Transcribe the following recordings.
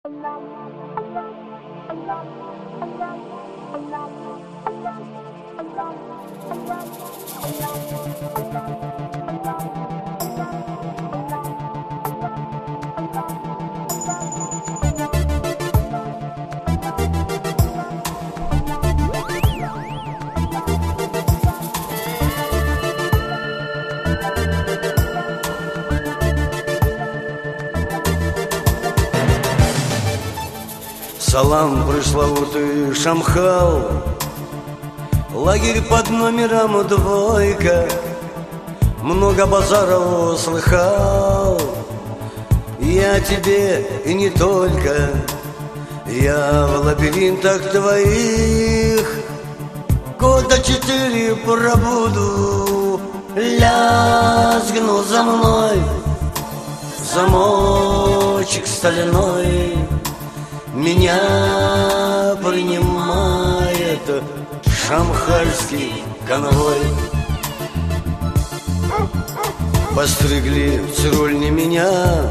Салам, пресловутый Шамхал, лагерь под номером 2. Много базаров слыхал я тебе и не только. Я в лабиринтах твоих года 4 пробуду. Лязгну за мной замочек стальной, меня принимает шамхальский конвой. Постригли в Цирульне меня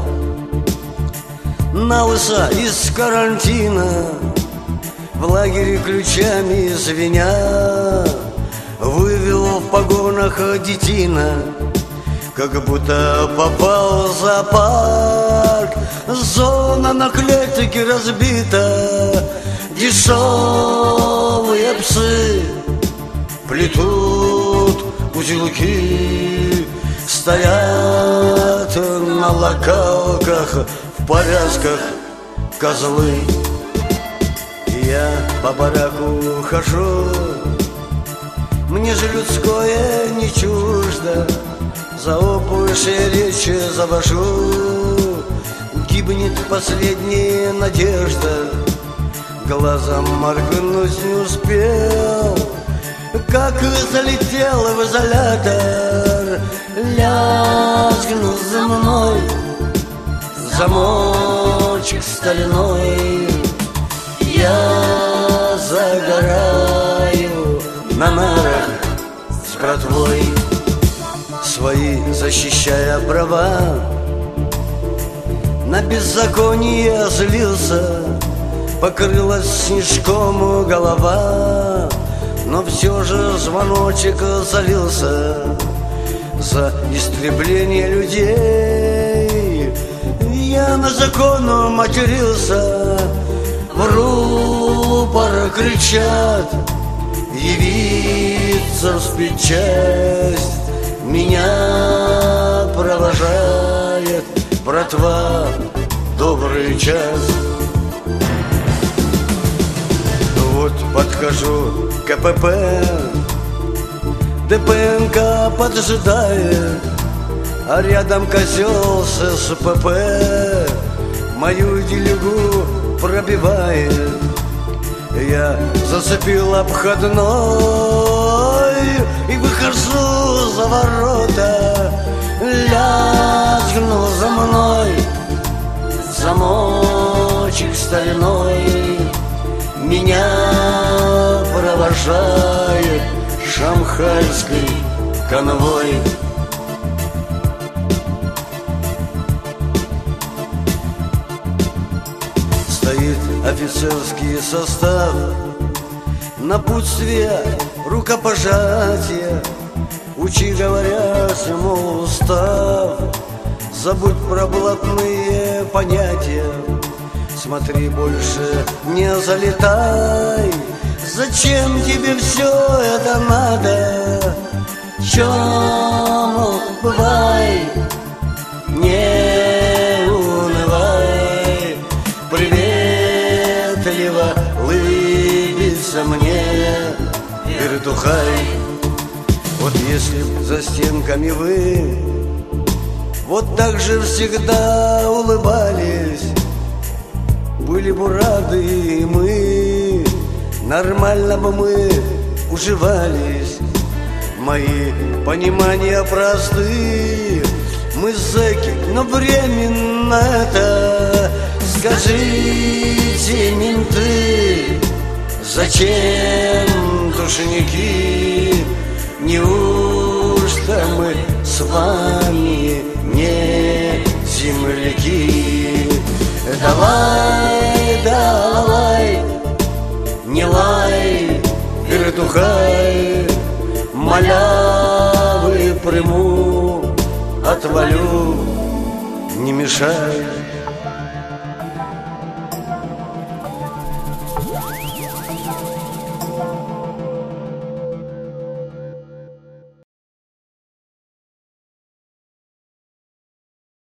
на лысо из карантина, в лагере ключами звеня вывел в погонах детина. Как будто попал в зоопарк, зона на клетке разбита. Дешевые псы плетут узелки, стоят на локалках в повязках козлы. Я по бараку хожу, мне же людское не чуждо. За опушей речи завожу, гибнет последняя надежда. Глазом моргнуть не успел, как залетел в изолятор. Лязгнул за мной замочек стальной. Я загораю на нарах с братвой, свои защищая права. На беззаконие злился, покрылась снежком голова. Но все же звоночек залился за истребление людей. Я на закон матерился, в рупор кричат: явиться в спецчасть. Меня провожает братва добрый час. Вот подхожу к КПП, ДПНК поджидает, а рядом козел с СПП мою делегу пробивает. Я зацепил обходной и выхожу за ворота. Лязгнул за мной замочек стальной. Меня провожает шамхальский конвой. Стоит офицерский состав, напутствие, рукопожатие. Учи, говорят, мол, устав, забудь про блатные понятия. Смотри, больше не залетай, зачем тебе все это надо? Че, мол, бывай, не унывай, приветливо улыбится мне вертухай. Вот если б за стенками вы вот так же всегда улыбались, были бы рады и мы, нормально бы мы уживались. Мои понимания просты, мы зэки, но временно это. Скажите, менты, зачем душники? Неужто мы с вами не земляки? Давай глухая, малявы приму, отвалю, не мешай.